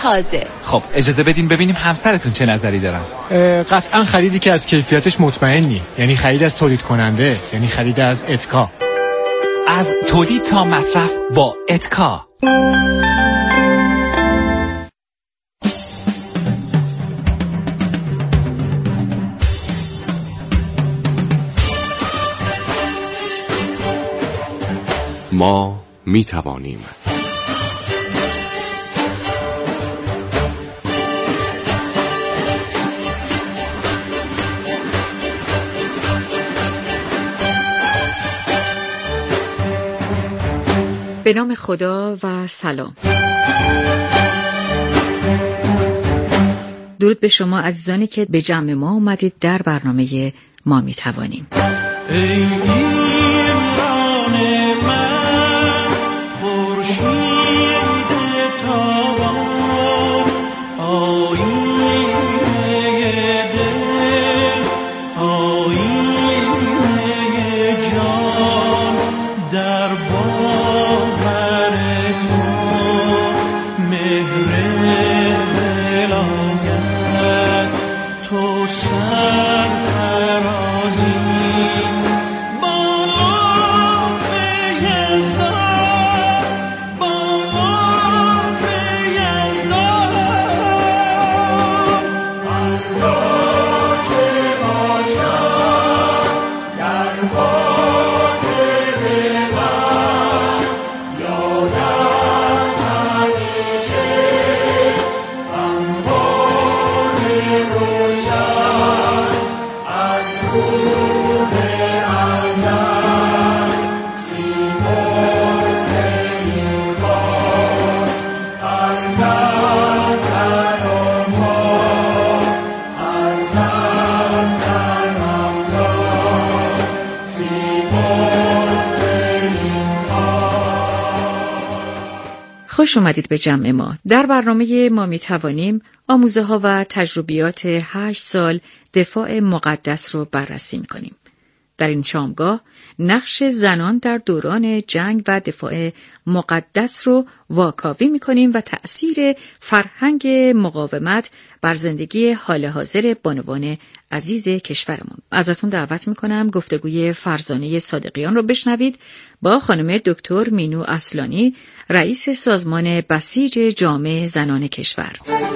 تازه. خب اجازه بدین ببینیم همسرتون چه نظری دارن. قطعا خریدی که از کیفیتش مطمئنی، یعنی خرید از تولید کننده، یعنی خرید از اتکا. از تولید تا مصرف با اتکا. ما می توانیم. به نام خدا و سلام. درود به شما عزیزانی که به جمع ما اومدید در برنامه ما می توانیم. خوش اومدید به جمع ما. در برنامه ما می توانیم آموزه ها و تجربیات 8 سال دفاع مقدس رو بررسی می کنیم. در این شامگاه نقش زنان در دوران جنگ و دفاع مقدس رو واکاوی می کنیم و تأثیر فرهنگ مقاومت بر زندگی حال حاضر بانوان عزیز کشورمون. ازتون دعوت می کنم گفتگوی فرزانه صادقیان رو بشنوید با خانم دکتر مینو اصلانی، رئیس سازمان بسیج جامع زنان کشور.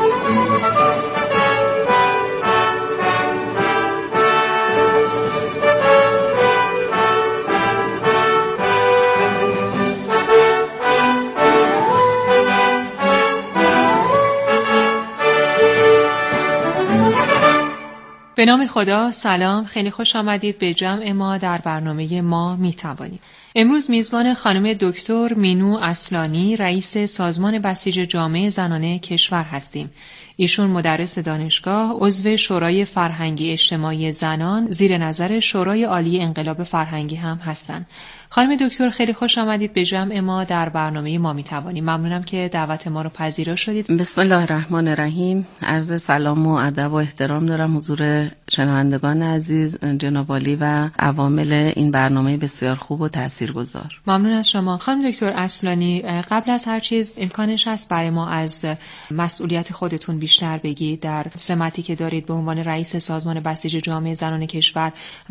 به نام خدا، سلام، خیلی خوش آمدید به جمع ما در برنامه ما میتوانیم. امروز میزبان خانم دکتر مینو اصلانی، رئیس سازمان بسیج جامع زنان کشور هستیم. ایشون مدرس دانشگاه، عضو شورای فرهنگی اجتماعی زنان، زیر نظر شورای عالی انقلاب فرهنگی هم هستند. خانم دکتر خیلی خوش آمدید به جمع ما در برنامه ما میتوانیم. ممنونم که دعوت ما رو پذیرا شدید. بسم الله الرحمن الرحیم. عرض سلام و ادب و احترام دارم حضور شنوندگان عزیز، جناب عالی و عوامل این برنامه بسیار خوب و تاثیرگذار. ممنون از شما. خانم دکتر اصلانی، قبل از هر چیز امکانش هست برای ما از مسئولیت خودتون بیشتر بگید در سمتی که دارید به عنوان رئیس سازمان بسیج جامع زنان کشور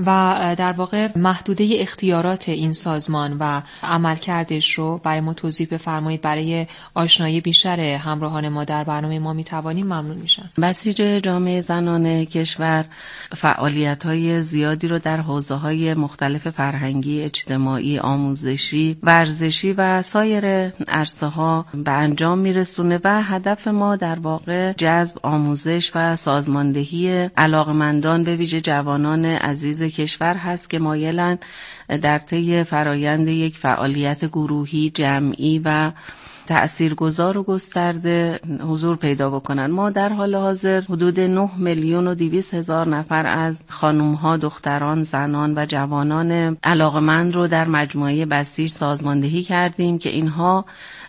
و در واقع محدوده اختیارات این سازمان و عملکردش رو برای ما توضیح بفرمایید. برای آشنایی بیشتر همراهان ما در برنامه ما میتوانیم ممنون میشم. بسیج جامع زنان کشور فعالیت‌های زیادی رو در حوزه‌های مختلف فرهنگی، اجتماعی، آموزشی، ورزشی و سایر عرصه‌ها به انجام میرسونه و هدف ما در واقع جذب، آموزش و سازماندهی علاقمندان به ویژه جوانان عزیز کشور هست که مایلن در طی فرایند یک فعالیت گروهی، جمعی و تأثیرگذار و گسترده حضور پیدا بکنن. ما در حال حاضر حدود 9,200,000 نفر از خانم‌ها، دختران، زنان و جوانان علاقمند رو در مجموعه بسیج سازماندهی کردیم که اینها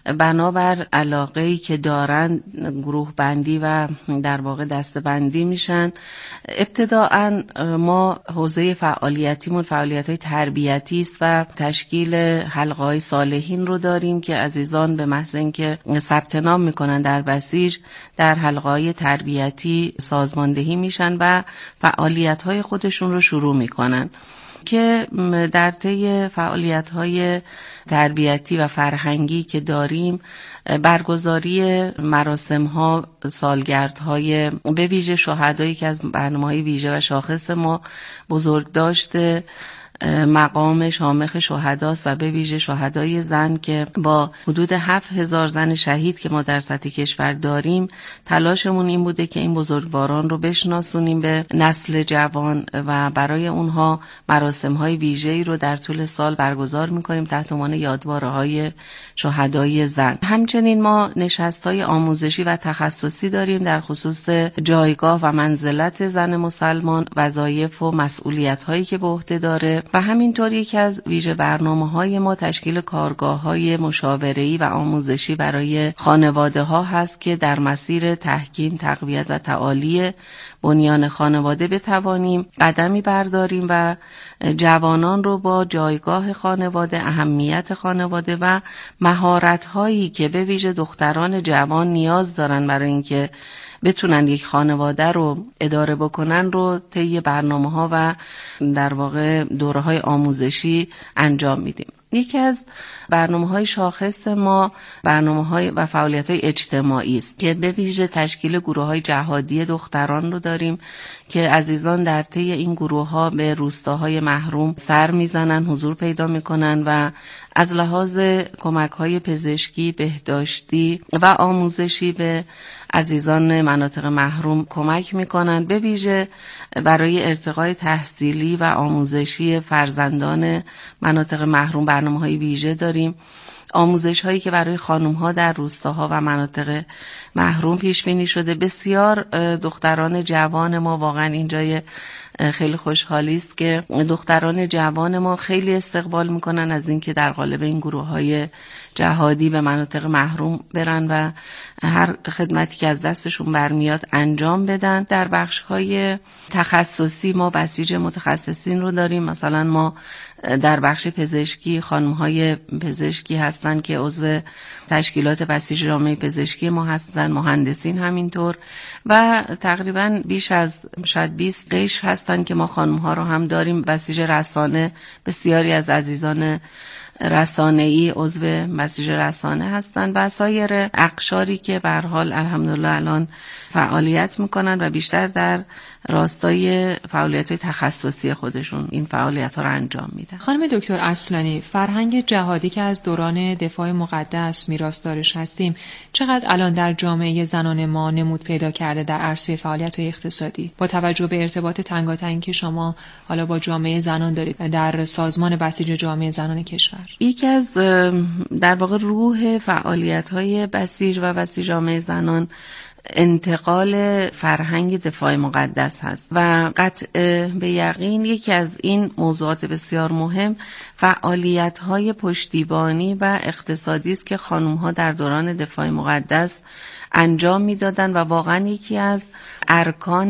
بنابر علاقه‌ای که دارن گروه بندی و در واقع دسته بندی میشن. ابتداءً ما حوزه فعالیتیمون فعالیت‌های تربیتی است و تشکیل حلقه‌های صالحین رو داریم که عزیزان به محض اینکه ثبت نام میکنن در بسیج در حلقه‌های تربیتی سازماندهی میشن و فعالیت‌های خودشون رو شروع میکنن که در طی فعالیت‌های تربیتی و فرهنگی که داریم برگزاری مراسم‌ها، سالگردهای به ویژه شهدایی که از برنامه‌های ویژه و شاخص ما بزرگ داشته مقام شامخ شهداست و به ویژه شهدای زن که با حدود 7000 زن شهید که ما در سطح کشور داریم تلاشمون این بوده که این بزرگواران رو بشناسونیم به نسل جوان و برای اونها مراسم‌های ویژه‌ای رو در طول سال برگزار می‌کنیم تحت عنوان یادواره‌های شهدای زن. همچنین ما نشست‌های آموزشی و تخصصی داریم در خصوص جایگاه و منزلت زن مسلمان، وظایف و مسئولیت‌هایی که به عهده داره و همینطور یکی از ویژه برنامه‌های ما تشکیل کارگاه‌های مشاوره‌ای و آموزشی برای خانواده‌ها هست که در مسیر تحکیم، تقویت و تعالی بنیان خانواده بتوانیم قدمی برداریم و جوانان رو با جایگاه خانواده، اهمیت خانواده و مهارت‌هایی که به ویژه دختران جوان نیاز دارن برای اینکه بتونن یک خانواده رو اداره بکنن رو طی برنامه‌ها و در واقع دوره‌های آموزشی انجام میدیم. یکی از برنامه‌های شاخص ما برنامه‌های و فعالیت‌های اجتماعی است که به ویژه تشکیل گروه‌های جهادی دختران رو داریم که عزیزان در طی این گروه‌ها به روستاهای محروم سر میزنن، حضور پیدا میکنن و از لحاظ کمک‌های پزشکی، بهداشتی و آموزشی به عزیزان مناطق محروم کمک میکنن. به ویژه برای ارتقای تحصیلی و آموزشی فرزندان مناطق محروم برنامه‌های ویژه داریم. آموزش هایی که برای خانم ها در روستاها و مناطق محروم پیش بینی شده. بسیار دختران جوان ما واقعا این جای خیلی خوشحالی است که دختران جوان ما خیلی استقبال میکنن از اینکه در قالب این گروه های جهادی به مناطق محروم برن و هر خدمتی که از دستشون برمیاد انجام بدن. در بخش های تخصصی ما بسیج متخصصین رو داریم. مثلا ما در بخش پزشکی خانم های پزشکی هستن که عضو تشکیلات بسیج جامعه پزشکی ما هستن، مهندسین همینطور و تقریبا بیش از شاید 20 قشر هستن که ما خانم ها رو هم داریم. بسیج رسانه، بسیاری از عزیزان رسانه‌ای عضو بسیج رسانه هستند و سایر اقشاری که به هر حال الحمدلله الان فعالیت میکنن و بیشتر در راستای فعالیت‌های تخصصی خودشون این فعالیت‌ها رو انجام میدن. خانم دکتر اصلانی، فرهنگ جهادی که از دوران دفاع مقدس میراثدارش هستیم چقدر الان در جامعه زنان ما نمود پیدا کرده در عرصه فعالیت‌های اقتصادی با توجه به ارتباط تنگاتنگی که شما حالا با جامعه زنان دارید در سازمان بسیج جامعه زنان کشور؟ یکی از در واقع روح فعالیت‌های بسیج و بسیج جامعه زنان انتقال فرهنگ دفاع مقدس هست و قطع به یقین یکی از این موضوعات بسیار مهم فعالیت‌های پشتیبانی و اقتصادی است که خانم‌ها در دوران دفاع مقدس انجام میدادن و واقعا یکی از ارکان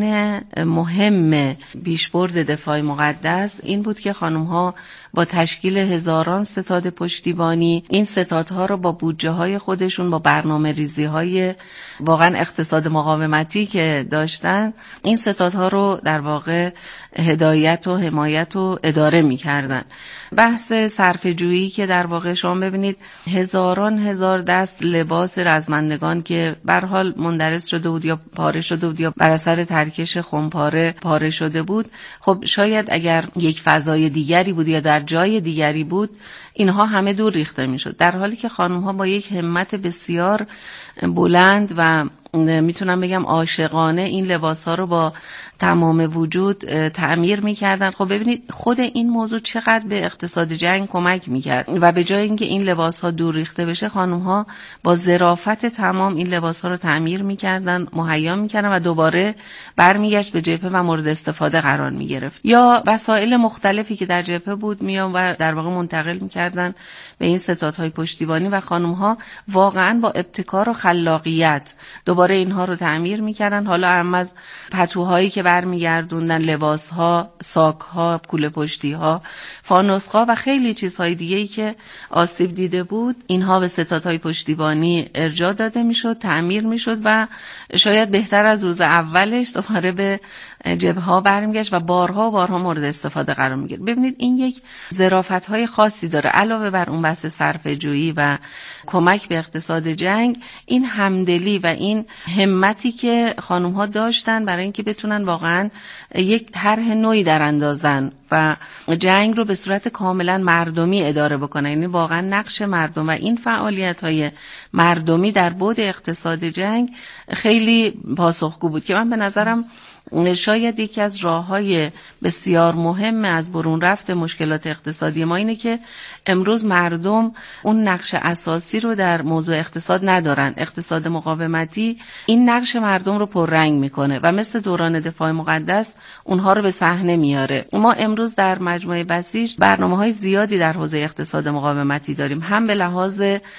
مهم پیشبرد دفاع مقدس این بود که خانم‌ها با تشکیل هزاران ستاد پشتیبانی این ستادها رو با بودجه های خودشون با برنامه ریزی های واقعا اقتصاد مقاومتی که داشتن این ستادها رو در واقع هدایت و حمایت و اداره می‌کردن. بحث صرفه‌جویی که در واقع شما ببینید هزاران هزار دست لباس رزمندگان که به هر حال مندرس شده بود یا پاره شده بود یا بر اثر ترکش خمپاره پاره شده بود، خب شاید اگر یک فضای دیگری بود یا در جای دیگری بود اینها همه دور ریخته میشد، در حالی که خانم‌ها با یک همت بسیار بلند و میتونم بگم عاشقانه این لباس‌ها رو با تمام وجود تعمیر می‌کردن. خب ببینید خود این موضوع چقدر به اقتصاد جنگ کمک می‌کرد و به جای اینکه این لباس‌ها دور ریخته بشه خانم‌ها با ظرافت تمام این لباس‌ها رو تعمیر می‌کردن، مهیا می‌کردن و دوباره برمیگشت به جبهه و مورد استفاده قرار می‌گرفت. یا وسایل مختلفی که در جبهه بود میان و در واقع منتقل می‌کردن به این ستادهای پشتیبانی و خانم‌ها واقعاً با ابتکار و خلاقیت دوباره دوباره اینها رو تعمیر میکردن. حالا هم از پتوهایی که برمیگردوندن، لباسها، ساکها، کوله پشتیها، فانوسها و خیلی چیزهای دیگه‌ای که آسیب دیده بود، اینها به ستادهای پشتیبانی ارجاع داده میشد، تعمیر میشد و شاید بهتر از روز اولش دوباره به جبهه‌ها برمیگشت و بارها مورد استفاده قرار میگیره. ببینید این یک ظرافت‌های خاصی داره. علاوه بر اون بحث صرفه‌جویی و کمک به اقتصاد جنگ، این همدلی و این همتی که خانم‌ها داشتن برای اینکه بتونن واقعاً یک طرح نوعی در اندازن و جنگ رو به صورت کاملا مردمی اداره بکنن، یعنی واقعا نقش مردم و این فعالیت‌های مردمی در بعد اقتصاد جنگ خیلی پاسخگو بود که من به نظرم شاید یکی از راه‌های بسیار مهم از برون رفت مشکلات اقتصادی ما اینه که امروز مردم اون نقش اساسی رو در موضوع اقتصاد ندارن. اقتصاد مقاومتی این نقش مردم رو پررنگ میکنه و مثل دوران دفاع مقدس اونها رو به صحنه میاره. ما امروز در مجموعه بسیج برنامه‌های زیادی در حوزه اقتصاد مقاومتی داریم، هم به لحاظ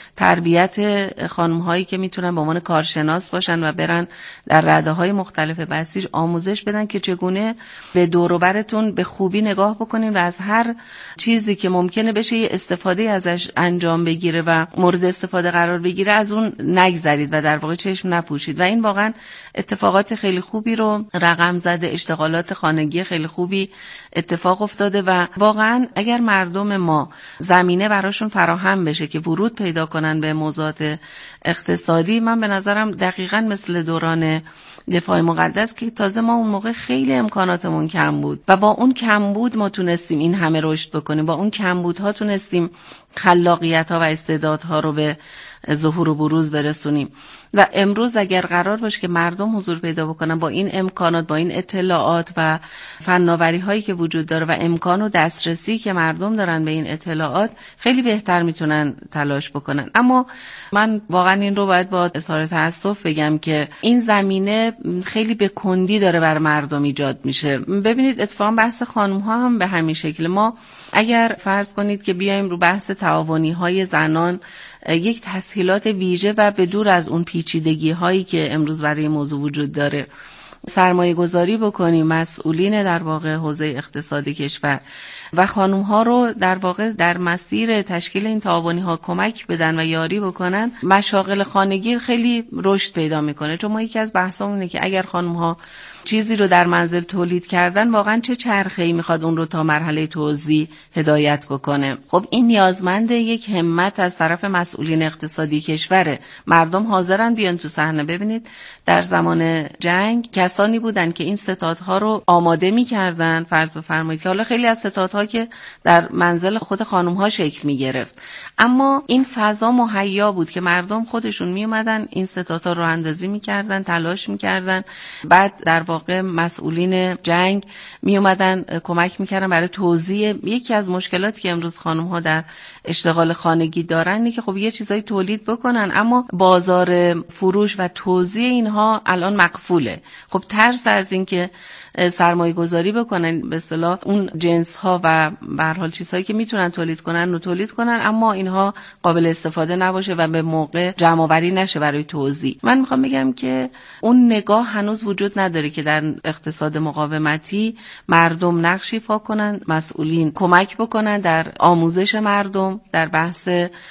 تربیت خانم‌هایی که میتونن به عنوان کارشناس باشن و برن در رده‌های مختلف بسیج آموزش بدن که چگونه به دور و برتون به خوبی نگاه بکنین و از هر چیزی که ممکنه بشه یه استفاده ازش انجام بگیره و مورد استفاده قرار بگیره از اون نگذرید و در واقع چشم نپوشید. و این واقعا اتفاقات خیلی خوبی رو رقم زده، اشتغالات خانگی خیلی خوبی اتفاق افتاده و واقعا اگر مردم ما زمینه براشون فراهم بشه که ورود پیدا کنن به موضوعات اقتصادی، من به نظرم دقیقاً مثل دوران دفاع مقدس که تازه ما اون موقع خیلی امکاناتمون کم بود و با اون کمبود ما تونستیم این همه رشد بکنیم، با اون کمبودها تونستیم خلاقیت‌ها و استعدادها رو به ظهور و بروز برسونیم. و امروز اگر قرار باشه که مردم حضور پیدا بکنن با این امکانات، با این اطلاعات و فناوری هایی که وجود داره و امکان و دسترسی که مردم دارن به این اطلاعات، خیلی بهتر میتونن تلاش بکنن. اما من واقعا این رو باید با اظهار تأسف بگم که این زمینه خیلی به کندی داره بر مردم ایجاد میشه. ببینید اتفاقا بحث خانم ها هم به همین شکل. ما اگر فرض کنید که بیایم رو بحث تعاونی های زنان یک تسهیلات ویژه و به دور از اون پیچیدگی هایی که امروز برای موضوع وجود داره سرمایه گذاری بکنیم، مسئولین در واقع حوزه اقتصادی کشور و خانم ها رو در واقع در مسیر تشکیل این تعاونی ها کمک بدن و یاری بکنن، مشاغل خانگی خیلی رشد پیدا میکنه. چون ما یکی از بحثامون اینه که اگر خانم ها چیزی رو در منزل تولید کردن، واقعا چه چرخه‌ای میخواد اون رو تا مرحله توزیع هدایت بکنه. خب این نیازمند یک همت از طرف مسئولین اقتصادی کشوره. مردم حاضرن بیان تو صحنه. ببینید در زمان جنگ کسانی بودن که این ستادها رو آماده میکردن، فرض بفرمایید که حالا خیلی از ستادها که در منزل خود خانم‌ها شکل میگرفت، اما این فضا مهیا بود که مردم خودشون میومدن این ستادها رو اندازی میکردن، تلاش میکردن، بعد در واقع مسئولین جنگ می اومدن کمک میکردن برای توزیع. یکی از مشکلاتی که امروز خانم ها در اشتغال خانگی دارن اینه که خب یه چیزایی تولید بکنن اما بازار فروش و توزیع اینها الان مقفوله. خب ترس از این که سرمایه گذاری بکنن به اصطلاح اون جنس ها و به هر حال چیزهایی که میتونن تولید کنن رو تولید کنن اما اینها قابل استفاده نباشه و به موقع جمع آوری نشه برای توزیع. من میخوام بگم که اون نگاه هنوز وجود نداره که در اقتصاد مقاومتی مردم نقش ایفا کنن، مسئولین کمک بکنن در آموزش مردم، در بحث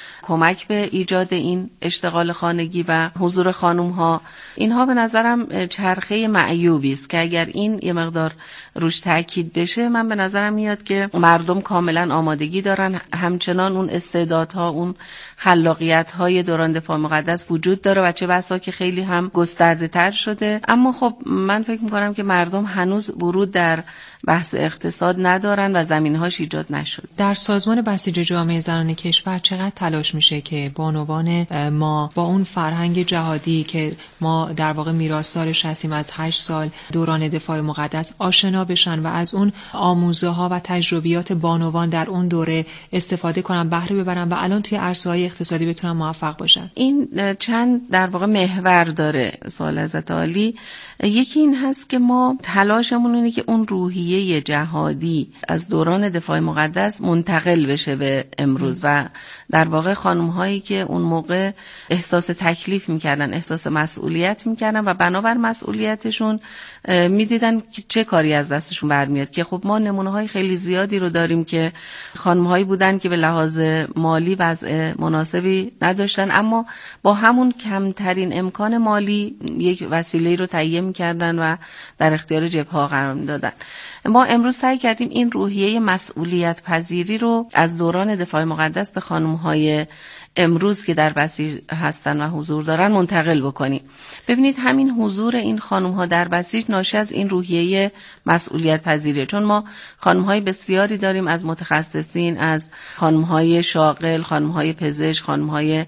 کمک به ایجاد این اشتغال خانگی و حضور خانم ها. اینها به نظرم چرخه معیوبی است که اگر این یه مقدار روش تاکید بشه، من به نظرم میاد که مردم کاملا آمادگی دارن، همچنان اون استعدادها، اون خلاقیت های دوران دفاع مقدس وجود داره و چه بسا که خیلی هم گسترده تر شده. اما خب من فکر میکنم که مردم هنوز ورود در بحث اقتصاد ندارن و زمینهاش ایجاد نشد. در سازمان بسیج جامعه زنان کشور چقدر تلاش میشه که بانوان ما با اون فرهنگ جهادی که ما در واقع میراثدارش هستیم از 8 سال دوران دفاع مقدس آشنا بشن و از اون آموزه ها و تجربیات بانوان در اون دوره استفاده کنن، بهره ببرن و الان توی عرصه‌های اقتصادی بتونن موفق باشن. این چند در واقع محور داره سوال حضرت عالی. یکی این هست که ما تلاشمون اینه که اون روحیه جهادی از دوران دفاع مقدس منتقل بشه به امروز و در واقع خانم هایی که اون موقع احساس تکلیف میکردن، احساس مسئولیت میکردن و بنابر مسئولیتشون میدیدن که چه کاری از دستشون برمیاد. که خب ما نمونه های خیلی زیادی رو داریم که خانم هایی بودن که به لحاظ مالی وضع مناسبی نداشتن، اما با همون کمترین امکان مالی یک وسیله رو تهیه میکردن و در اختیار جبهه قرار میدادن. ما امروز سعی کردیم این روحیه مسئولیت پذیری رو از دوران دفاع مقدس به خانم‌های امروز که در بسیج هستن و حضور دارن منتقل بکنیم. ببینید همین حضور این خانم‌ها در بسیج ناشی از این روحیه مسئولیت پذیری، چون ما خانم‌های بسیاری داریم از متخصصین، از خانم‌های شاغل، خانم‌های پزشک، خانم‌های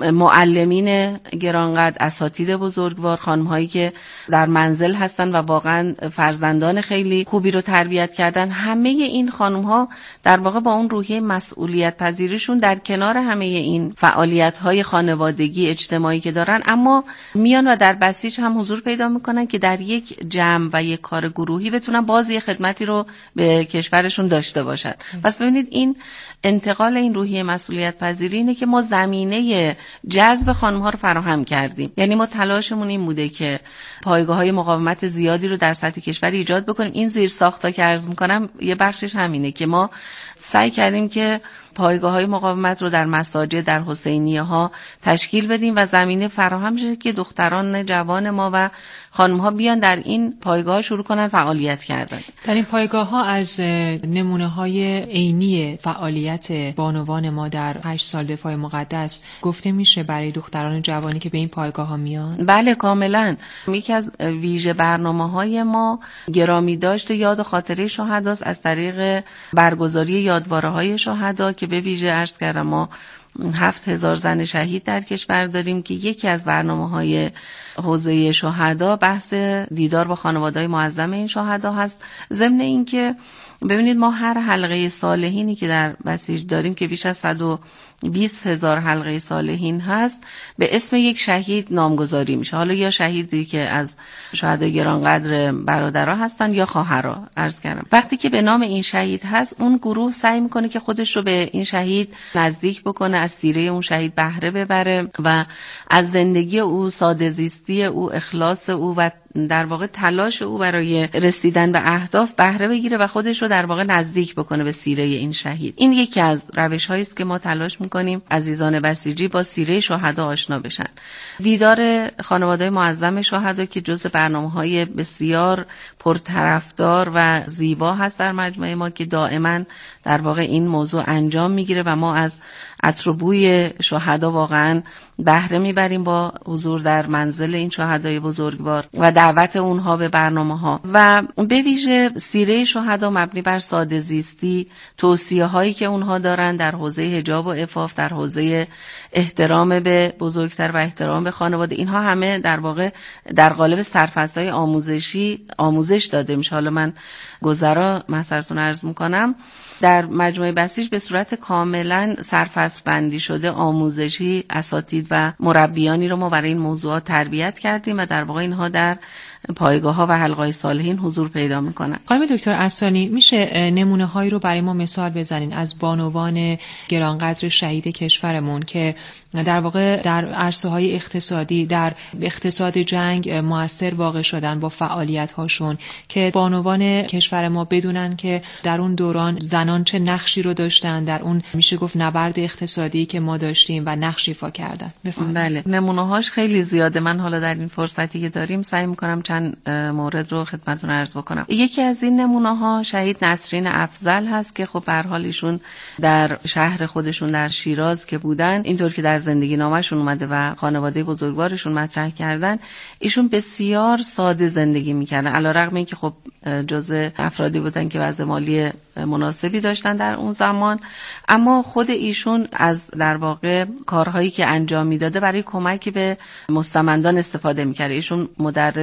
معلمین گرانقدر، اساتید بزرگوار، خانم‌هایی که در منزل هستن و واقعا فرزندان خیلی خوبی رو تربیت کردن. همه این خانم‌ها در واقع با اون روحیه مسئولیت پذیریشون در کنار همه این فعالیت‌های خانوادگی اجتماعی که دارن، اما میان و در بسیج هم حضور پیدا میکنن که در یک جمع و یک کار گروهی بتونن بازی خدمتی رو به کشورشون داشته باشن. پس ببینید این انتقال این روحیه مسئولیت پذیری اینه که ما زمینه جذب خانم‌ها رو فراهم کردیم. یعنی ما تلاشمون این بوده که پایگاه‌های مقاومت زیادی رو در سطح کشور ایجاد بکنیم. این زیرساخت‌ها که عرض می‌کنم یه بخشش همینه که ما سعی کردیم که پایگاه‌های مقاومت رو در مساجد، در حسینیه‌ها تشکیل بدیم و زمینه فراهم شه که دختران جوان ما و خانم‌ها بیان در این پایگاه شروع کنن فعالیت کردن. در این پایگاه‌ها از نمونه‌های عینی فعالیت بانوان ما در 8 سال دفاع مقدس گفته میشه برای دختران جوانی که به این پایگاه‌ها میان؟ بله کاملاً. یکی از ویژه برنامه‌های ما گرامی داشت یاد و خاطره شهداست از طریق برگزاری یادواره‌های شهدا که به ویژه عرض کردم ما 7000 زن شهید در کشور داریم که یکی از برنامه‌های حوزه شهدا بحث دیدار با خانواده‌های معظم این شهدا هست. ضمن اینکه ببینید ما هر حلقه صالحینی که در بسیج داریم که بیش از 120,000 حلقه صالحین هست به اسم یک شهید نامگذاری میشه. حالا یا شهیدی که از شهدای گرانقدر برادرها هستن یا خواهرها عرض کردم. وقتی که به نام این شهید هست اون گروه سعی میکنه که خودش رو به این شهید نزدیک بکنه، از سیره اون شهید بهره ببره و از زندگی او، ساده زیستی او، اخلاص او و در واقع تلاش او برای رسیدن به اهداف بهره بگیره و خودش رو در واقع نزدیک بکنه به سیره این شهید. این یکی از روش‌هایی است که ما تلاش می‌کنیم عزیزان بسیجی با سیره شهدا آشنا بشن. دیدار خانواده‌های معظم شهدا که جزء برنامه‌های بسیار پرطرفدار و زیبا هست در مجمع ما که دائما در واقع این موضوع انجام میگیره و ما از عطر و بوی شهدا واقعا بهره میبریم با حضور در منزل این شهدای بزرگوار و دعوت اونها به برنامه‌ها و به ویژه سیره شهدا مبنی بر ساده زیستی، توصیه‌هایی که اونها دارن در حوزه حجاب و عفاف، در حوزه احترام به بزرگتر و احترام به خانواده، اینها همه در واقع در قالب سرفصل‌های آموزش داده میشه. حالا من گذرا مثلتون عرض میکنم در مجموعه بسیج به صورت کاملا سرفصل بندی شده آموزشی اساتید و مربیانی رو ما برای این موضوعات تربیت کردیم و در واقع اینها در پایگاه‌ها و حلقه‌های صالحین حضور پیدا می‌کنن. خانم دکتر اصلانی میشه نمونه‌هایی رو برای ما مثال بزنین از بانوان گرانقدر شهید کشورمون که در واقع در عرصه‌های اقتصادی، در اقتصاد جنگ مؤثر واقع شدن با فعالیت‌هاشون که بانوان کشور ما بدونن که در اون دوران زنان چه نقشی رو داشتن در اون میشه گفت نبرد اقتصادی که ما داشتیم و نقش ایفا کردن. بله نمونه‌هاش خیلی زیاده. من حالا در این فرصتی که داریم سعی می‌کنم چند مورد رو خدمتتون عرض بکنم. یکی از این نمونه‌ها شهید نسرین افضل هست که خب به هر حال ایشون در شهر خودشون در شیراز که بودن، اینطور که در زندگی نامه‌شون اومده و خانواده بزرگوارشون مطرح کردن، ایشون بسیار ساده زندگی می‌کردن علی‌رغم اینکه خب جزء افرادی بودن که وضع مالی مناسبی داشتن در اون زمان، اما خود ایشون از در واقع کارهایی که انجام میداده برای کمک به مستمندان استفاده می‌کرد. ایشون مدرس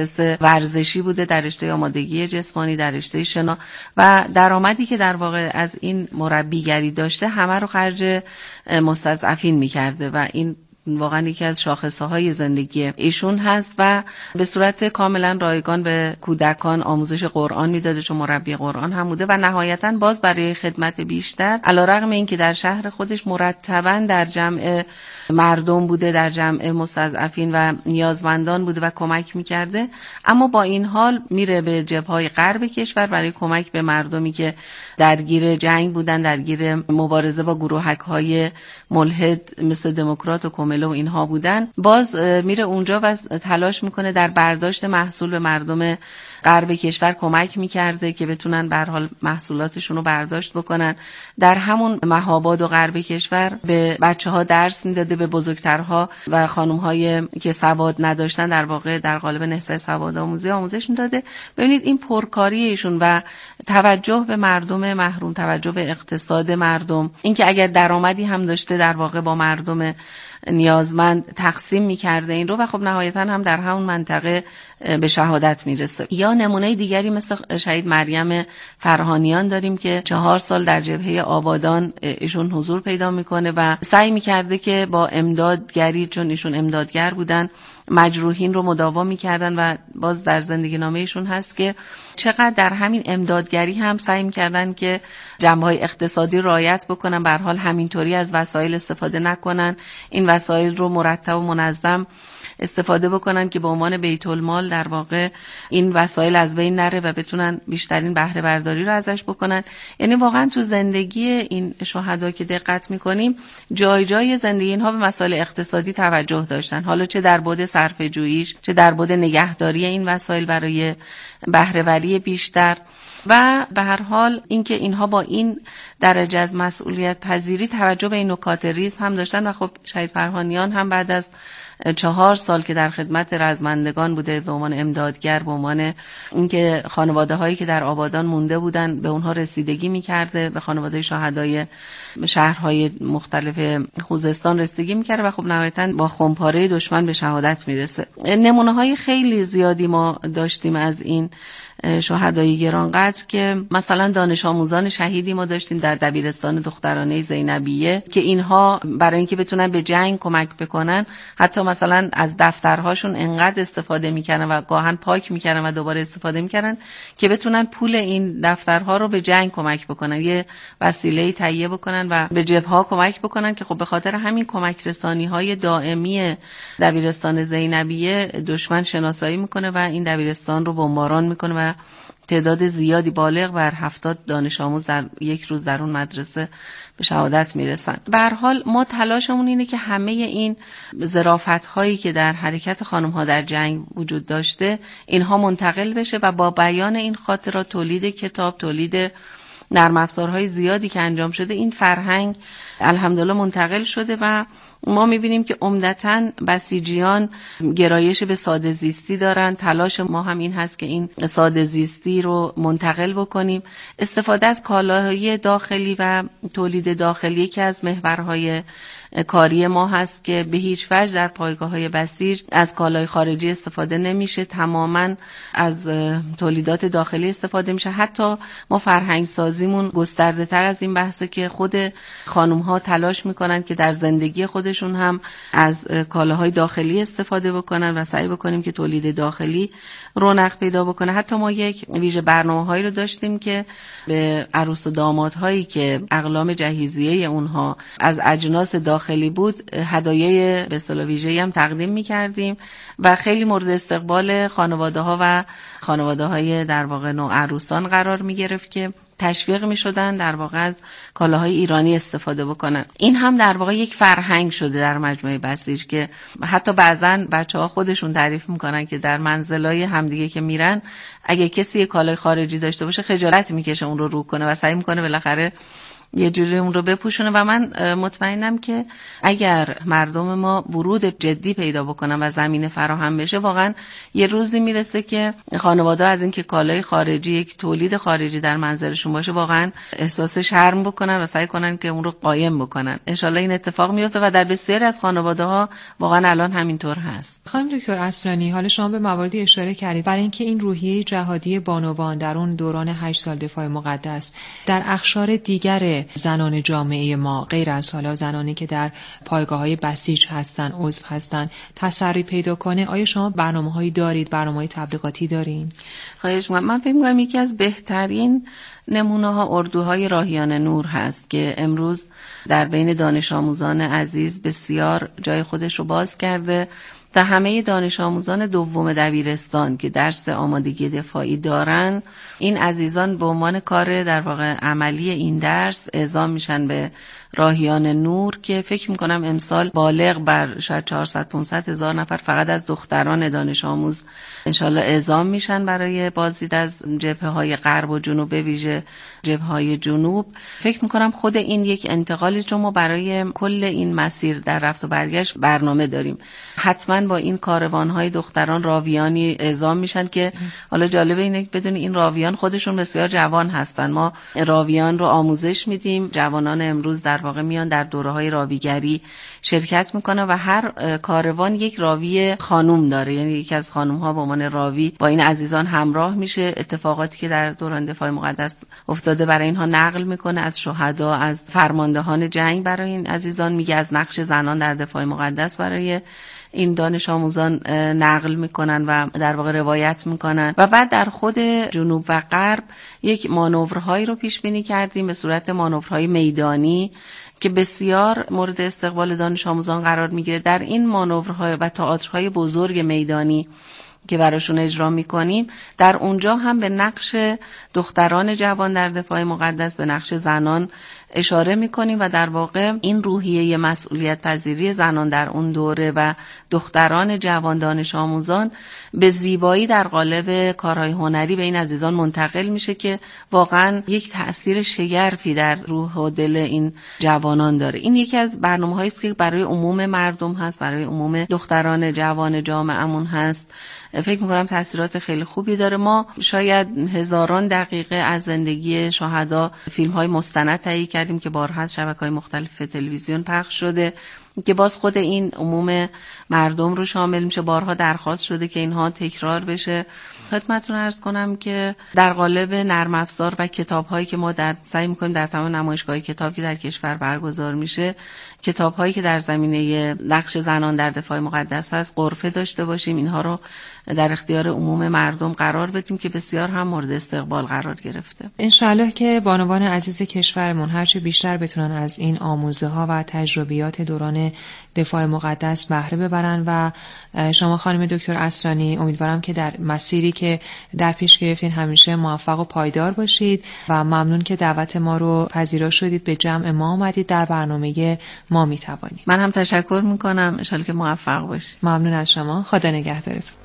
مدارس ورزشی بوده، در رشته آمادگی جسمانی، در رشته شنا و درآمدی که در واقع از این مربیگری داشته همه رو خرج مستضعفین می‌کرده و این واقعا یکی از شاخصه‌های زندگی ایشون هست و به صورت کاملا رایگان به کودکان آموزش قرآن میداده، چون مربی قرآن هم بوده و نهایتاً باز برای خدمت بیشتر علیرغم اینکه در شهر خودش مرتباً در جمع مردم بوده، در جمع مستضعفین و نیازمندان بوده و کمک میکرده، اما با این حال میره به جبهه‌های غرب کشور برای کمک به مردمی که درگیر جنگ بودن، درگیر مبارزه با گروهک‌های ملحد مثل دموکرات و و اینها بودن. باز میره اونجا و تلاش میکنه در برداشت محصول به مردم غرب کشور کمک میکرده که بتونن به هر حال محصولاتشون رو برداشت بکنن. در همون مهاباد و غرب کشور به بچه‌ها درس میداده، به بزرگترها و خانم‌های که سواد نداشتن در واقع در قالب نهضت سواد آموزش میداده. ببینید این پرکاری ایشون و توجه به مردم محروم، توجه به اقتصاد مردم، اینکه اگر درآمدی هم داشته در واقع با مردم نیازمند تقسیم می‌کرده این رو و خب نهایتاً هم در همون منطقه به شهادت میرسه. یا نمونه دیگری مثل شهید مریم فرهانیان داریم که 4 سال در جبهه آبادان ایشون حضور پیدا میکنه و سعی میکرده که با امدادگری، چون ایشون امدادگر بودن، مجروحین رو مداوا میکردن و باز در زندگی نامه ایشون هست که چقدر در همین امدادگری هم سعی میکردن که جنبه‌های اقتصادی رعایت بکنن، به هر حال همینطوری از وسایل استفاده نکنن، این وسایل رو مرتب و منظم استفاده بکنن که به عنوان بیت المال در واقع این وسایل از بین نره و بتونن بیشترین بهره برداری رو ازش بکنن. یعنی واقعا تو زندگی این شهدا که دقت میکنیم جای جای زندگی اینها به مسائل اقتصادی توجه داشتن، حالا چه در بعد صرفه جوییش، چه در بعد نگهداری این وسایل برای بهره وری بیشتر و به هر حال اینکه اینها با این درجه از مسئولیت پذیری توجه به این نکات ریز هم داشتن و خب شهید فرهانیان هم بعد از 4 سال که در خدمت رزمندگان بوده به عنوان امدادگر، به عنوان اینکه خانواده هایی که در آبادان مونده بودن به اونها رسیدگی میکرده، به خانواده شهدای شهرهای مختلف خوزستان رسیدگی میکرده و خب نهایتاً با خمپاره دشمن به شهادت میرسه. نمونه های خیلی زیادی ما داشتیم از این شهدای گرانقدر که مثلا دانش آموزان شهیدی ما داشتیم در دبیرستان دخترانه زینبیه که اینها برای اینکه بتونن به جنگ کمک بکنن حتی مثلا از دفترهاشون انقدر استفاده میکردن و گاهن پاک میکردن و دوباره استفاده میکردن که بتونن پول این دفترها رو به جنگ کمک بکنن، یه وسیله تهیه بکنن و به جبهه‌ها کمک بکنن که خب به خاطر همین کمک رسانی‌های دائمی دبیرستان زینبیه دشمن شناسایی میکنه و این دبیرستان رو بمباران میکنه و تعداد زیادی بالغ بر 70 دانش آموز در یک روز در اون مدرسه به شهادت میرسن. به هر حال ما تلاشمون اینه که همه این ظرافت‌هایی که در حرکت خانم‌ها در جنگ وجود داشته اینها منتقل بشه و با بیان این خاطرات، تولید کتاب، تولید نرم افزارهای زیادی که انجام شده، این فرهنگ الحمدلله منتقل شده و ما میبینیم که عمدتاً بسیجیان گرایش به ساده زیستی دارن. تلاش ما هم این هست که این ساده زیستی رو منتقل بکنیم. استفاده از کالاهای داخلی و تولید داخلی که از محورهای کاری ما هست که به هیچ وجه در پایگاه‌های بسیج از کالای خارجی استفاده نمیشه، تماماً از تولیدات داخلی استفاده میشه. حتی ما فرهنگ سازیمون گسترده تر از این بحثه که خود خانم‌ها تلاش میکنن که در زندگی خودشون هم از کالاهای داخلی استفاده بکنن و سعی بکنیم که تولید داخلی رونق پیدا بکنه. حتی ما یک ویژه برنامه‌هایی رو داشتیم که به عروس و دامادهایی که اقلام جهیزیه اونها از اجناس داخلی بود هدایای به اصطلاح ویژه‌ای هم تقدیم می‌کردیم و خیلی مورد استقبال خانواده‌ها و خانواده‌های در واقع نوعروسان قرار می‌گرفت که تشویق می‌شدن در واقع از کالاهای ایرانی استفاده بکنن. این هم در واقع یک فرهنگ شده در مجموعه بسیج که حتی بعضن بچه‌ها خودشون تعریف می‌کنن که در منزلای همدیگه که میرن اگه کسی یک کالای خارجی داشته باشه خجالت می‌کشه اون رو کنه و سعی می‌کنه بالاخره یه جوری اون رو بپوشونه و من مطمئنم که اگر مردم ما ورود جدی پیدا بکنن و زمینه فراهم بشه، واقعا یه روزی میرسه که خانواده از این که کالای خارجی، یک تولید خارجی در منزلشون باشه، واقعا احساس شرم بکنن و سعی کنن که اون رو قایم بکنن. ان شاءالله این اتفاق میفته و در بسیاری از خانواده‌ها واقعا الان همینطور هست. خانم دکتر اصلانی، حالا شما به مواردی اشاره کردید برای اینکه این روحیه جهادی بانوان در اون دوران 8 سال دفاع مقدس در اقشار دیگر زنان جامعه ما، غیر از حالا زنانی که در پایگاه‌های بسیج هستن، عضو هستن، تسری پیدا کنه، آیا شما برنامه‌هایی دارید، برنامه‌های تبلیغاتی دارین؟ خواهش می‌کنم. من فکر می‌کنم یکی از بهترین نمونه‌ها اردوهای راهیان نور هست که امروز در بین دانش آموزان عزیز بسیار جای خودش رو باز کرده. تا همه دانش آموزان دوم دبیرستان که درس آمادگی دفاعی دارن، این عزیزان به عنوان کار در واقع عملی این درس اعزام میشن به راهیان نور که فکر میکنم امسال بالغ بر شاید 400-500 هزار نفر فقط از دختران دانش آموز انشالله اعزام میشن برای بازدید از جبهه‌های غرب و جنوب، به ویژه جبهه‌های جنوب. فکر میکنم خود این یک انتقالی، چون ما برای کل این مسیر در رفت و برگشت برنامه داریم. حتما با این کاروان‌های دختران راویانی اعزام میشن که حالا جالب اینه که بدونی این راویان خودشون بسیار جوان هستن. ما راویان رو آموزش میدیم، جوانان امروز در واقع میان در دوره‌های راویگری شرکت میکنن و هر کاروان یک راوی خانوم داره، یعنی یکی از خانوم‌ها به عنوان راوی با این عزیزان همراه میشه. اتفاقاتی که در دوران دفاع مقدس افتاده برای اینها نقل میکنه، از شهدا، از فرماندهان جنگ برای این عزیزان میگه، از نقش زنان در دفاع مقدس برای این دانش آموزان نقل میکنن و در واقع روایت میکنن. و بعد در خود جنوب و غرب یک مانورهایی رو پیش بینی کردیم به صورت مانورهای میدانی که بسیار مورد استقبال دانش آموزان قرار میگیره. در این مانورهای و تئاترهای بزرگ میدانی که براشون اجرا میکنیم، در اونجا هم به نقش دختران جوان در دفاع مقدس، به نقش زنان اشاره میکنیم و در واقع این روحیه مسئولیت پذیری زنان در اون دوره و دختران جوان دانش آموزان به زیبایی در قالب کارهای هنری به این عزیزان منتقل میشه که واقعا یک تأثیر شگرفی در روح و دل این جوانان داره. این یکی از برنامه‌هایی است که برای عموم مردم هست، برای عموم دختران جوان جامعه‌مون هست. فکر میکنم تأثیرات خیلی خوبی داره. ما شاید هزاران دقیقه از زندگی شهدا فیلم‌های مستند تهیه کردیم که بارها از شبکه‌های مختلف تلویزیون پخش شده که باز خود این عموم مردم رو شامل میشه. بارها درخواست شده که اینها تکرار بشه. خدمتتون عرض کنم که در قالب نرم افزار و کتاب‌هایی که ما سعی می‌کنیم در تمام نمایشگاه کتاب که در کشور برگزار میشه، کتاب‌هایی که در زمینه نقش زنان در دفاع مقدس هست غرفه داشته باشیم، اینها رو در اختیار عموم مردم قرار بدیم که بسیار هم مورد استقبال قرار گرفته. انشالله که بانوان عزیز کشورمون هرچه بیشتر بتونن از این آموزه‌ها و تجربیات دوران دفاع مقدس بهره ببرن و شما خانم دکتر اصلانی امیدوارم که در مسیری که در پیش گرفتین همیشه موفق و پایدار باشید و ممنون که دعوت ما رو پذیرا شدید، به جمع ما اومدید در برنامه ما میتوانیم. من هم تشکر میکنم، انشالله که موفق باشید. ممنون از شما، خدا نگهدارتون.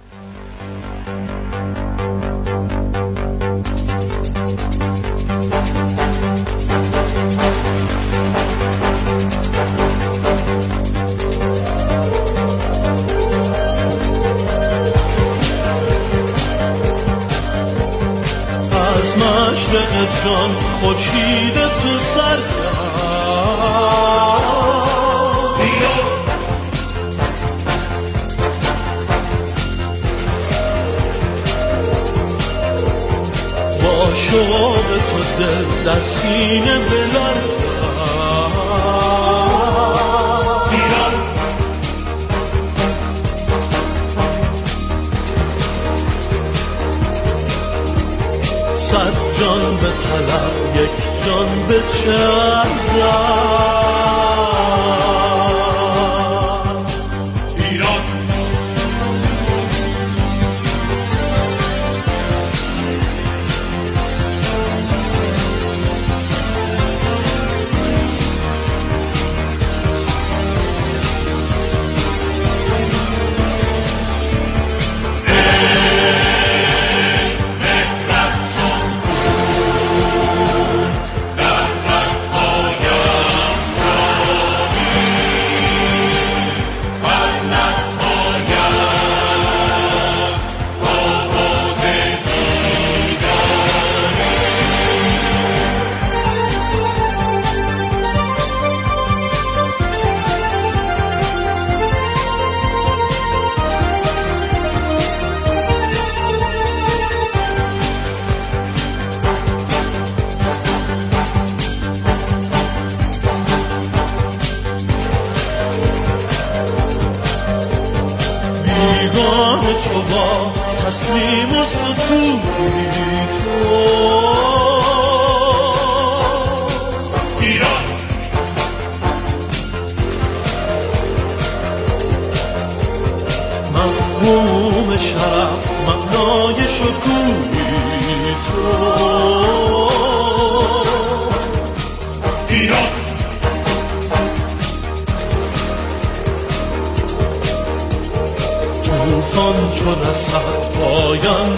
از مشرق جان خورشید تو سر زد، با شوق تو دل در سینه بلرزد. صد جان به طلب یک جان به چرخ تسلیم و ستودی تو ایران. مفهوم شرف معنای شکوهی تو ایران. طوفان چو رسد پایان